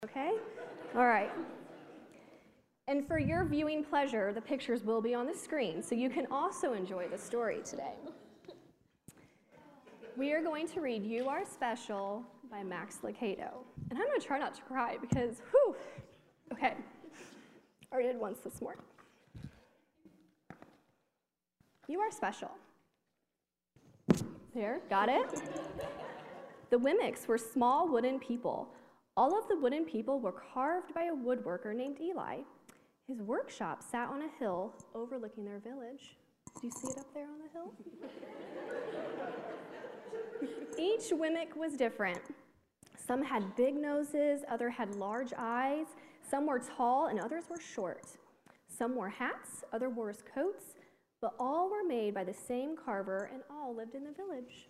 Okay? All right. And for your viewing pleasure, the pictures will be on the screen, so you can also enjoy the story today. We are going to read You Are Special by Max Lucado. And I'm going to try not to cry because, whew, okay. I already did once this morning. You are special. There, got it? The Wemmicks were small wooden people. All of the wooden people were carved by a woodworker named Eli. His workshop sat on a hill overlooking their village. Do you see it up there on the hill? Each Wemmick was different. Some had big noses, others had large eyes, some were tall and others were short. Some wore hats, others wore coats, but all were made by the same carver and all lived in the village.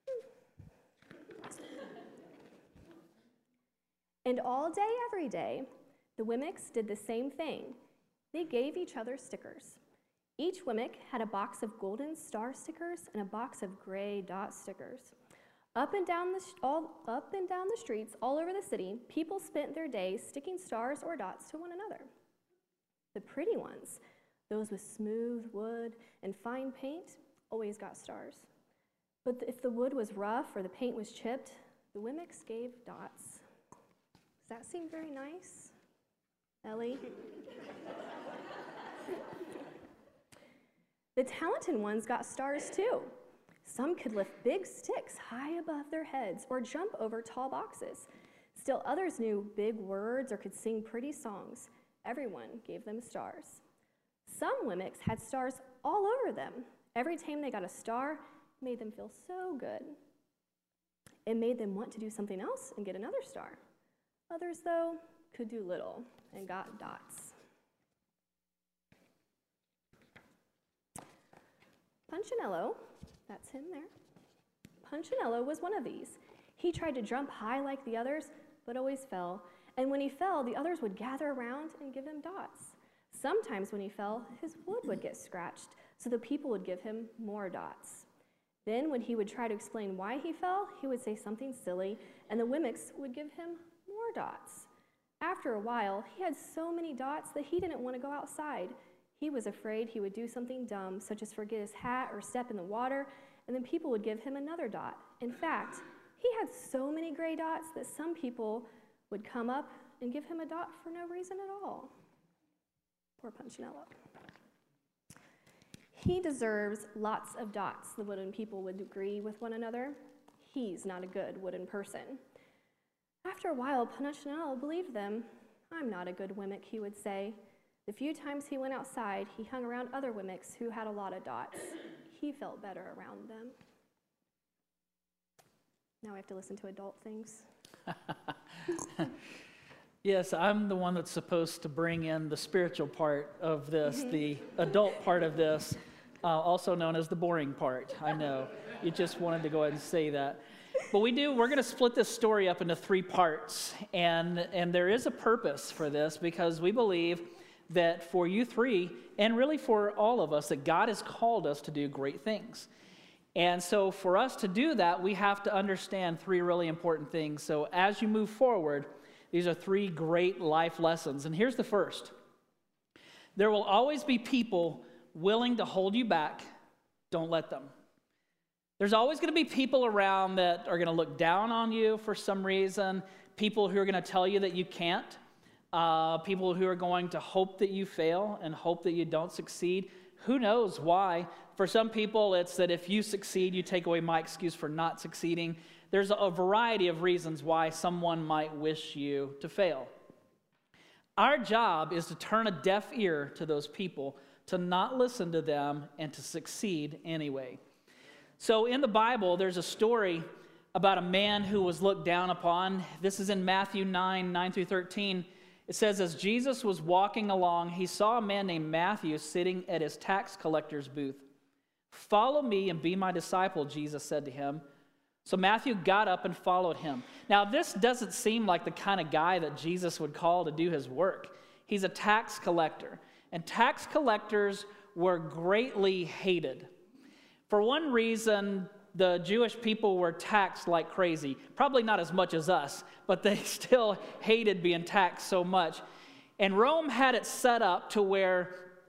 And all day, every day, the Wemmicks did the same thing. They gave each other stickers. Each Wemmick had a box of golden star stickers and a box of gray dot stickers. Up and down the streets all over the city, people spent their days sticking stars or dots to one another. The pretty ones, those with smooth wood and fine paint, always got stars. But if the wood was rough or the paint was chipped, the Wemmicks gave dots. Does that seem very nice, Ellie? The talented ones got stars too. Some could lift big sticks high above their heads or jump over tall boxes. Still others knew big words or could sing pretty songs. Everyone gave them stars. Some Wemmicks had stars all over them. Every time they got a star, it made them feel so good. It made them want to do something else and get another star. Others, though, could do little and got dots. Punchinello, that's him there. Punchinello was one of these. He tried to jump high like the others, but always fell. And when he fell, the others would gather around and give him dots. Sometimes when he fell, his wood would get scratched, so the people would give him more dots. Then when he would try to explain why he fell, he would say something silly, and the Wemmicks would give him more dots. After a while, he had so many dots that he didn't want to go outside. He was afraid he would do something dumb, such as forget his hat or step in the water, and then people would give him another dot. In fact, he had so many gray dots that some people would come up and give him a dot for no reason at all. Poor Punchinello. He deserves lots of dots, the wooden people would agree with one another. He's not a good wooden person. After a while, Punchinello believed them. I'm not a good Wemmick, he would say. The few times he went outside, he hung around other Wemmicks who had a lot of dots. He felt better around them. Now I have to listen to adult things. Yes, I'm the one that's supposed to bring in the spiritual part of this, the adult part of this, also known as the boring part. I know. You just wanted to go ahead and say that. But we're going to split this story up into 3 parts, and there is a purpose for this because we believe that for you 3, and really for all of us, that God has called us to do great things. And so for us to do that, we have to understand 3 really important things. So as you move forward, these are 3 great life lessons. And here's the first. There will always be people willing to hold you back. Don't let them. There's always going to be people around that are going to look down on you for some reason, people who are going to tell you that you can't, people who are going to hope that you fail and hope that you don't succeed. Who knows why? For some people, it's that if you succeed, you take away my excuse for not succeeding. There's a variety of reasons why someone might wish you to fail. Our job is to turn a deaf ear to those people, to not listen to them, and to succeed anyway. So in the Bible, there's a story about a man who was looked down upon. This is in Matthew 9 through 13. It says, as Jesus was walking along, he saw a man named Matthew sitting at his tax collector's booth. Follow me and be my disciple, Jesus said to him. So Matthew got up and followed him. Now, this doesn't seem like the kind of guy that Jesus would call to do his work. He's a tax collector, and tax collectors were greatly hated. For one reason, the Jewish people were taxed like crazy. Probably not as much as us, but they still hated being taxed so much. And Rome had it set up to where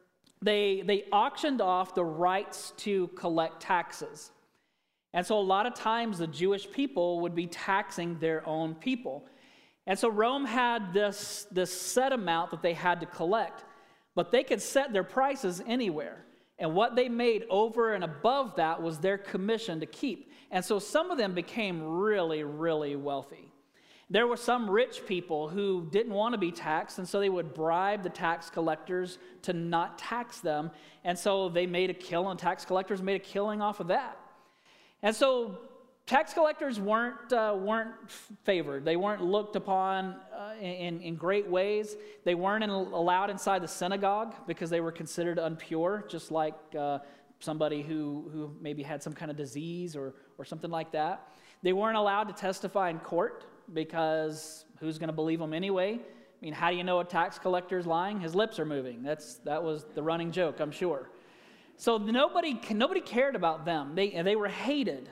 they auctioned off the rights to collect taxes. And so a lot of times the Jewish people would be taxing their own people. And so Rome had this set amount that they had to collect, but they could set their prices anywhere. And what they made over and above that was their commission to keep. And so some of them became really, really wealthy. There were some rich people who didn't want to be taxed, and so they would bribe the tax collectors to not tax them. And so they made a killing, tax collectors made a killing off of that. And so tax collectors weren't favored. They weren't looked upon in great ways. They weren't allowed inside the synagogue because they were considered impure, just like somebody who maybe had some kind of disease or something like that. They weren't allowed to testify in court because who's going to believe them anyway? I mean, how do you know a tax collector's lying? His lips are moving. That was the running joke, I'm sure. So nobody cared about them. They were hated.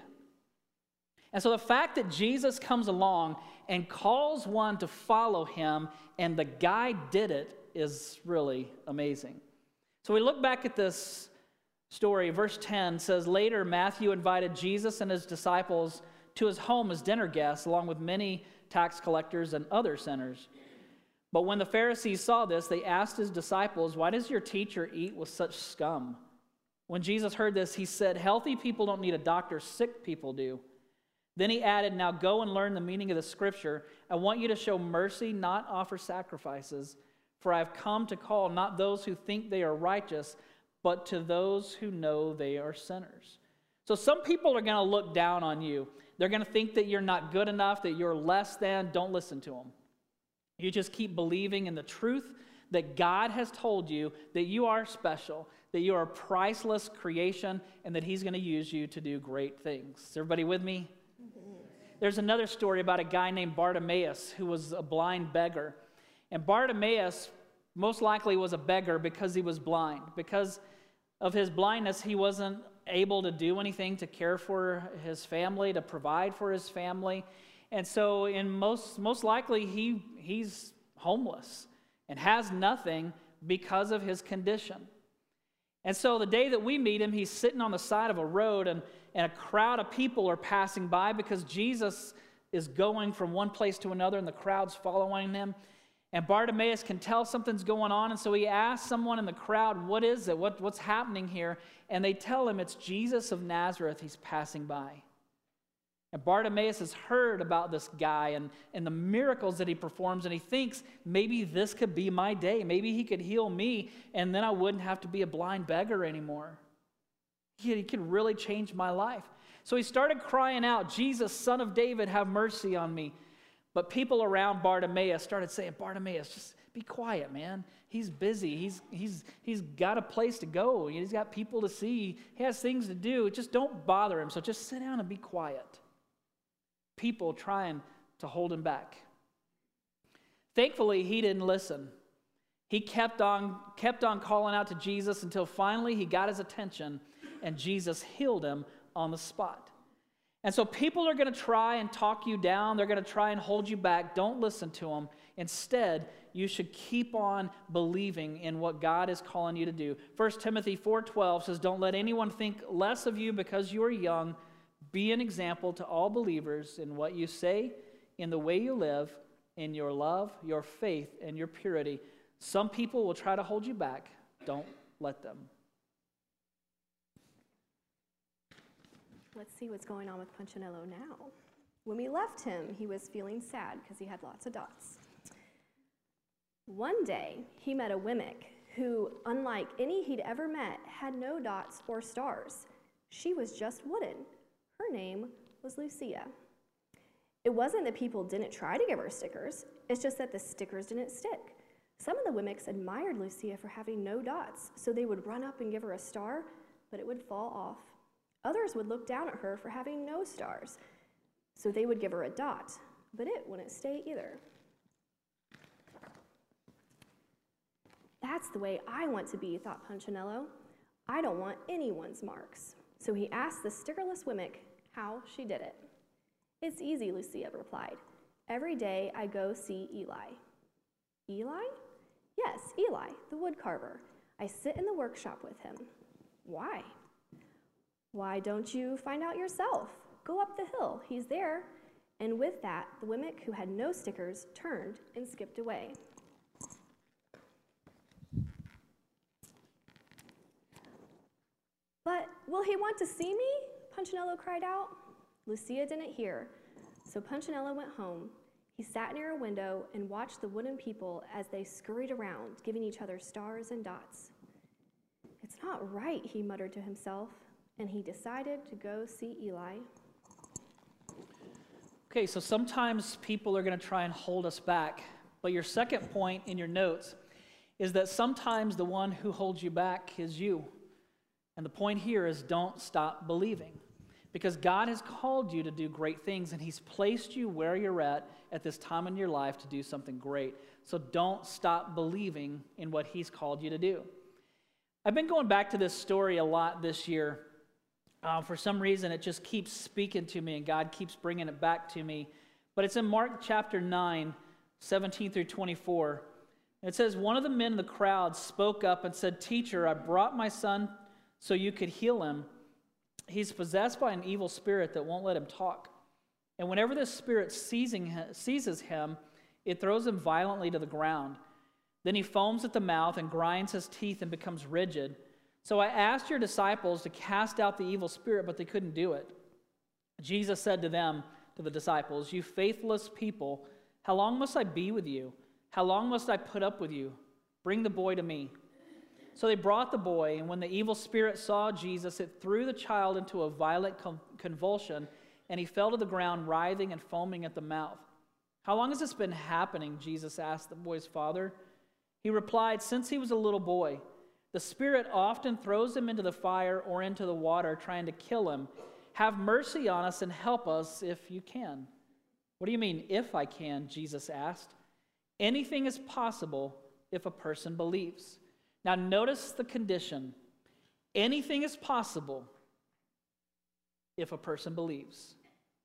And so the fact that Jesus comes along and calls one to follow him, and the guy did it, is really amazing. So we look back at this story. Verse 10 says, later Matthew invited Jesus and his disciples to his home as dinner guests, along with many tax collectors and other sinners. But when the Pharisees saw this, they asked his disciples, why does your teacher eat with such scum? When Jesus heard this, he said, healthy people don't need a doctor, sick people do. Then he added, now go and learn the meaning of the scripture. I want you to show mercy, not offer sacrifices. For I have come to call not those who think they are righteous, but to those who know they are sinners. So some people are going to look down on you. They're going to think that you're not good enough, that you're less than. Don't listen to them. You just keep believing in the truth that God has told you that you are special, that you are a priceless creation, and that he's going to use you to do great things. Is everybody with me? There's another story about a guy named Bartimaeus who was a blind beggar. And Bartimaeus most likely was a beggar because he was blind. Because of his blindness, he wasn't able to do anything to care for his family, to provide for his family. And so most likely he's homeless and has nothing because of his condition. And so the day that we meet him, he's sitting on the side of a road, and a crowd of people are passing by because Jesus is going from one place to another, and the crowd's following him. And Bartimaeus can tell something's going on, and so he asks someone in the crowd, what is it? What's happening here? And they tell him it's Jesus of Nazareth. He's passing by. And Bartimaeus has heard about this guy and the miracles that he performs, and he thinks, maybe this could be my day. Maybe he could heal me, and then I wouldn't have to be a blind beggar anymore. He could really change my life. So he started crying out, Jesus, Son of David, have mercy on me. But people around Bartimaeus started saying, Bartimaeus, just be quiet, man. He's busy. He's got a place to go. He's got people to see. He has things to do. Just don't bother him. So just sit down and be quiet. People trying to hold him back. Thankfully, he didn't listen. He kept on calling out to Jesus until finally he got his attention, and Jesus healed him on the spot. And so people are going to try and talk you down. They're going to try and hold you back. Don't listen to them. Instead, you should keep on believing in what God is calling you to do. 1 Timothy 4:12 says, don't let anyone think less of you because you are young. Be an example to all believers in what you say, in the way you live, in your love, your faith, and your purity. Some people will try to hold you back. Don't let them. Let's see what's going on with Punchinello now. When we left him, he was feeling sad because he had lots of dots. One day, he met a Wemmick who, unlike any he'd ever met, had no dots or stars. She was just wooden. Her name was Lucia. It wasn't that people didn't try to give her stickers, it's just that the stickers didn't stick. Some of the Wemmicks admired Lucia for having no dots, so they would run up and give her a star, but it would fall off. Others would look down at her for having no stars, so they would give her a dot, but it wouldn't stay either. That's the way I want to be, thought Punchinello. I don't want anyone's marks. So he asked the stickerless Wemmick, how she did it. It's easy, Lucia replied. Every day I go see Eli. Eli? Yes, Eli, the wood carver. I sit in the workshop with him. Why? Why don't you find out yourself? Go up the hill, he's there. And with that, the Wemmick, who had no stickers, turned and skipped away. But will he want to see me? Punchinello cried out. Lucia didn't hear, so Punchinello went home. He sat near a window and watched the wooden people as they scurried around, giving each other stars and dots. It's not right, he muttered to himself, and he decided to go see Eli. Okay, so sometimes people are going to try and hold us back, but your second point in your notes is that sometimes the one who holds you back is you. And the point here is don't stop believing, because God has called you to do great things, and he's placed you where you're at this time in your life to do something great. So don't stop believing in what he's called you to do. I've been going back to this story a lot this year. For some reason, it just keeps speaking to me, and God keeps bringing it back to me. But it's in Mark chapter 9, 17 through 24. And it says, one of the men in the crowd spoke up and said, Teacher, I brought my son so you could heal him. He's possessed by an evil spirit that won't let him talk. And whenever this spirit seizes him, it throws him violently to the ground. Then he foams at the mouth and grinds his teeth and becomes rigid. So I asked your disciples to cast out the evil spirit, but they couldn't do it. Jesus said to the disciples, You faithless people, how long must I be with you? How long must I put up with you? Bring the boy to me. So they brought the boy, and when the evil spirit saw Jesus, it threw the child into a violent convulsion, and he fell to the ground, writhing and foaming at the mouth. How long has this been happening? Jesus asked the boy's father. He replied, Since he was a little boy. The spirit often throws him into the fire or into the water, trying to kill him. Have mercy on us and help us if you can. What do you mean, if I can? Jesus asked. Anything is possible if a person believes. Now notice the condition. Anything is possible if a person believes.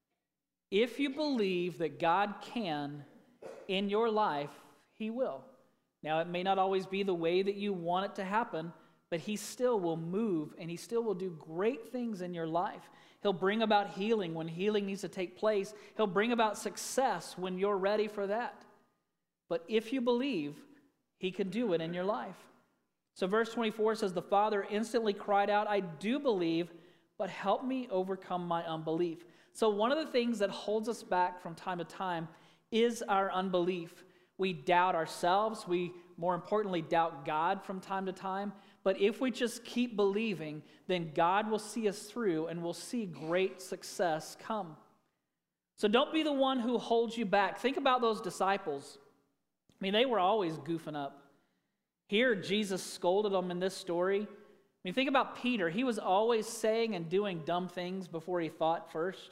If you believe that God can in your life, he will. Now, it may not always be the way that you want it to happen, but he still will move, and he still will do great things in your life. He'll bring about healing when healing needs to take place. He'll bring about success when you're ready for that. But if you believe, he can do it in your life. So verse 24 says, The father instantly cried out, I do believe, but help me overcome my unbelief. So one of the things that holds us back from time to time is our unbelief. We doubt ourselves. We, more importantly, doubt God from time to time. But if we just keep believing, then God will see us through and we'll see great success come. So don't be the one who holds you back. Think about those disciples. I mean, they were always goofing up. Here, Jesus scolded them in this story. I mean, think about Peter. He was always saying and doing dumb things before he thought first.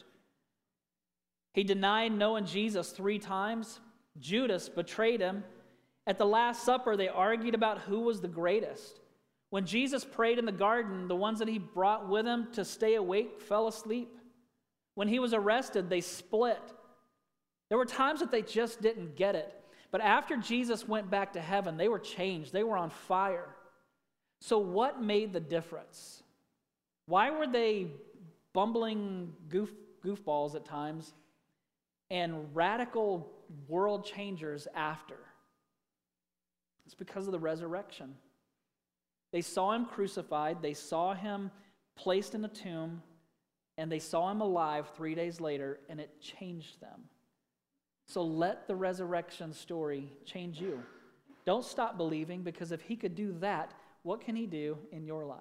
He denied knowing Jesus 3 times. Judas betrayed him. At the Last Supper, they argued about who was the greatest. When Jesus prayed in the garden, the ones that he brought with him to stay awake fell asleep. When he was arrested, they split. There were times that they just didn't get it. But after Jesus went back to heaven, they were changed. They were on fire. So what made the difference? Why were they bumbling goofballs at times and radical world changers after? It's because of the resurrection. They saw him crucified, they saw him placed in a tomb, and they saw him alive 3 days later, and it changed them. So let the resurrection story change you. Don't stop believing, because if he could do that, what can he do in your life?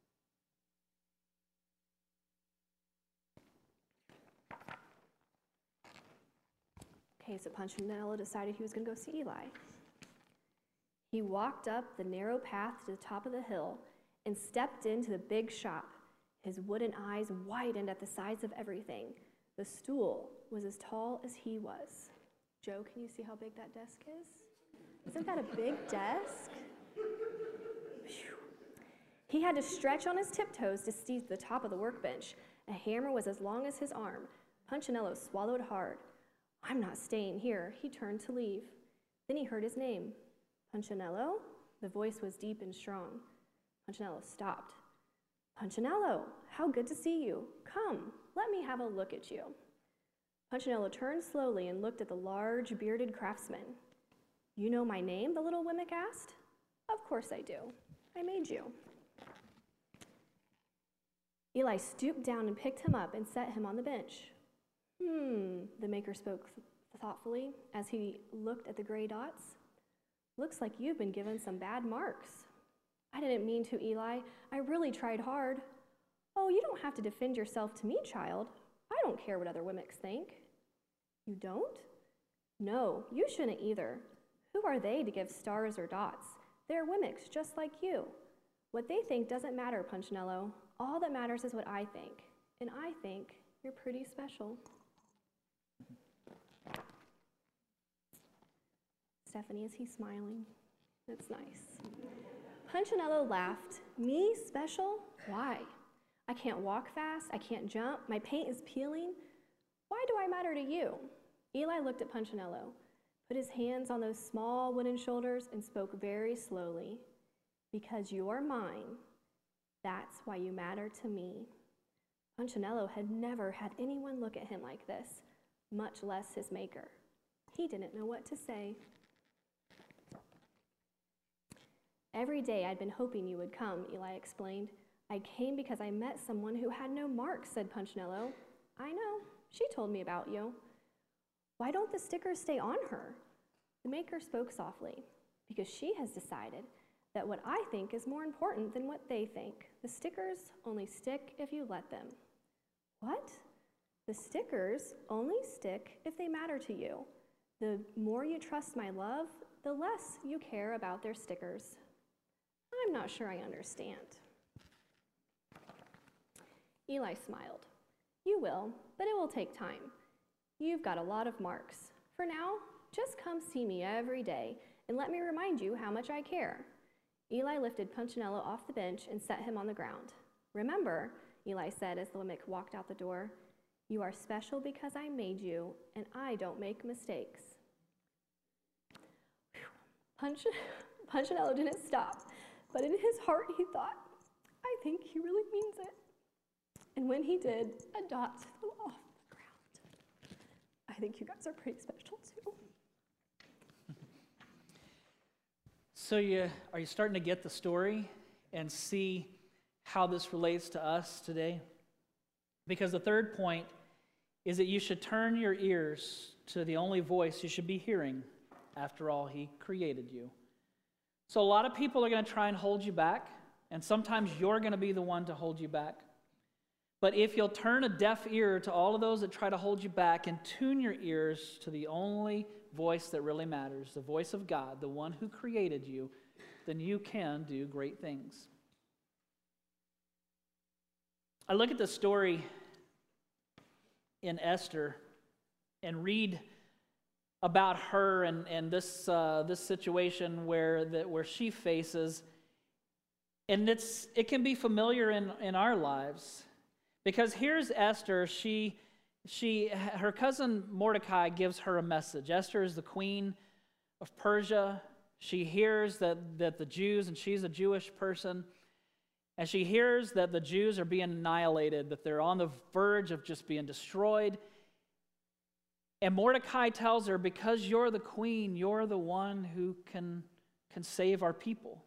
Okay, so Punchinello decided he was going to go see Eli. He walked up the narrow path to the top of the hill and stepped into the big shop. His wooden eyes widened at the size of everything. The stool was as tall as he was. Joe, can you see how big that desk is? Isn't that a big desk? Phew. He had to stretch on his tiptoes to see the top of the workbench. A hammer was as long as his arm. Punchinello swallowed hard. I'm not staying here. He turned to leave. Then he heard his name. Punchinello? The voice was deep and strong. Punchinello stopped. Punchinello, how good to see you. Come, let me have a look at you. Punchinello turned slowly and looked at the large, bearded craftsman. You know my name? The little Wemmick asked. Of course I do. I made you. Eli stooped down and picked him up and set him on the bench. The maker spoke thoughtfully as he looked at the gray dots. Looks like you've been given some bad marks. I didn't mean to, Eli. I really tried hard. Oh, you don't have to defend yourself to me, child. I don't care what other Wemmicks think. You don't? No, you shouldn't either. Who are they to give stars or dots? They're Wemmicks just like you. What they think doesn't matter, Punchinello. All that matters is what I think. And I think you're pretty special. Stephanie, is he smiling? That's nice. Punchinello laughed. Me, special? Why? I can't walk fast. I can't jump. My paint is peeling. Why do I matter to you? Eli looked at Punchinello, put his hands on those small wooden shoulders, and spoke very slowly. Because you're mine. That's why you matter to me. Punchinello had never had anyone look at him like this, much less his maker. He didn't know what to say. Every day I'd been hoping you would come, Eli explained. I came because I met someone who had no marks, said Punchinello. I know. She told me about you. Why don't the stickers stay on her? The maker spoke softly. Because she has decided that what I think is more important than what they think. The stickers only stick if you let them. What? The stickers only stick if they matter to you. The more you trust my love, the less you care about their stickers. I'm not sure I understand. Eli smiled. You will, but it will take time. You've got a lot of marks. For now, just come see me every day and let me remind you how much I care. Eli lifted Punchinello off the bench and set him on the ground. Remember, Eli said as the Wemmick walked out the door, you are special because I made you, and I don't make mistakes. Punchinello didn't stop, but in his heart he thought, I think he really means it. And when he did, a dot flew off the ground. I think you guys are pretty special too. So are you starting to get the story and see how this relates to us today? Because the third point is that you should turn your ears to the only voice you should be hearing. After all, he created you. So a lot of people are going to try and hold you back, and sometimes you're going to be the one to hold you back. But if you'll turn a deaf ear to all of those that try to hold you back and tune your ears to the only voice that really matters, the voice of God, the one who created you, then you can do great things. I look at the story in Esther and read about her and this situation where she faces, and it can be familiar in our lives. Because here's Esther, her cousin Mordecai gives her a message. Esther is the queen of Persia. She hears that the Jews, and she's a Jewish person, and she hears that the Jews are being annihilated, that they're on the verge of just being destroyed. And Mordecai tells her, because you're the queen, you're the one who can save our people.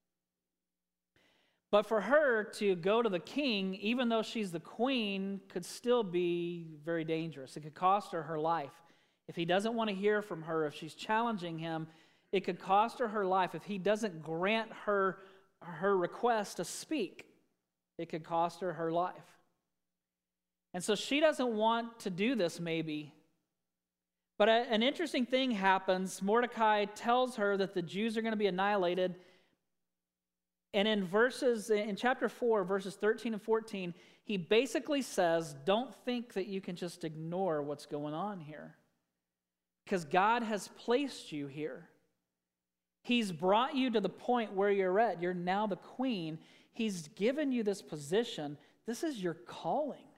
But for her to go to the king, even though she's the queen, could still be very dangerous. It could cost her her life. If he doesn't want to hear from her, if she's challenging him, it could cost her her life. If he doesn't grant her request to speak, it could cost her her life. And so she doesn't want to do this maybe. But an interesting thing happens. Mordecai tells her that the Jews are going to be annihilated. And in chapter 4, verses 13 and 14, he basically says, don't think that you can just ignore what's going on here. Because God has placed you here. He's brought you to the point where you're at. You're now the queen. He's given you this position. This is your calling.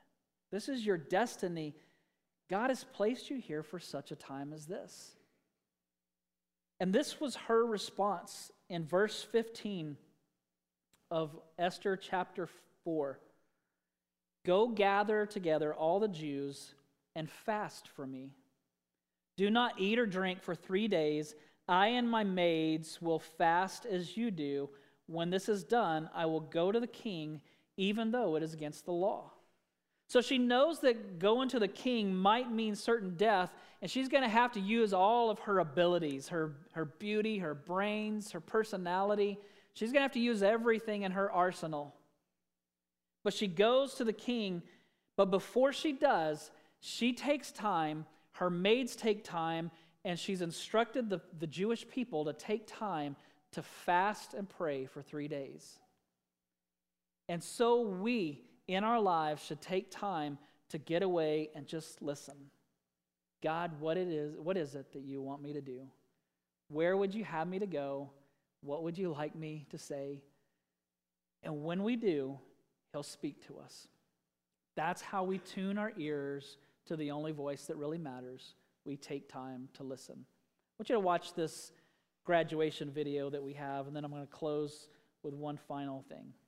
This is your destiny. God has placed you here for such a time as this. And this was her response in verse 15 of Esther chapter 4. Go gather together all the Jews and fast for me. Do not eat or drink for 3 days. I and my maids will fast as you do. When this is done, I will go to the king, even though it is against the law. So she knows that going to the king might mean certain death, and she's going to have to use all of her abilities, her beauty, her brains, her personality. She's going to have to use everything in her arsenal. But she goes to the king, but before she does, she takes time, her maids take time, and she's instructed the Jewish people to take time to fast and pray for 3 days. And so we, in our lives, should take time to get away and just listen. God, what is it that you want me to do? Where would you have me to go? What would you like me to say? And when we do, He'll speak to us. That's how we tune our ears to the only voice that really matters. We take time to listen. I want you to watch this graduation video that we have, and then I'm going to close with one final thing.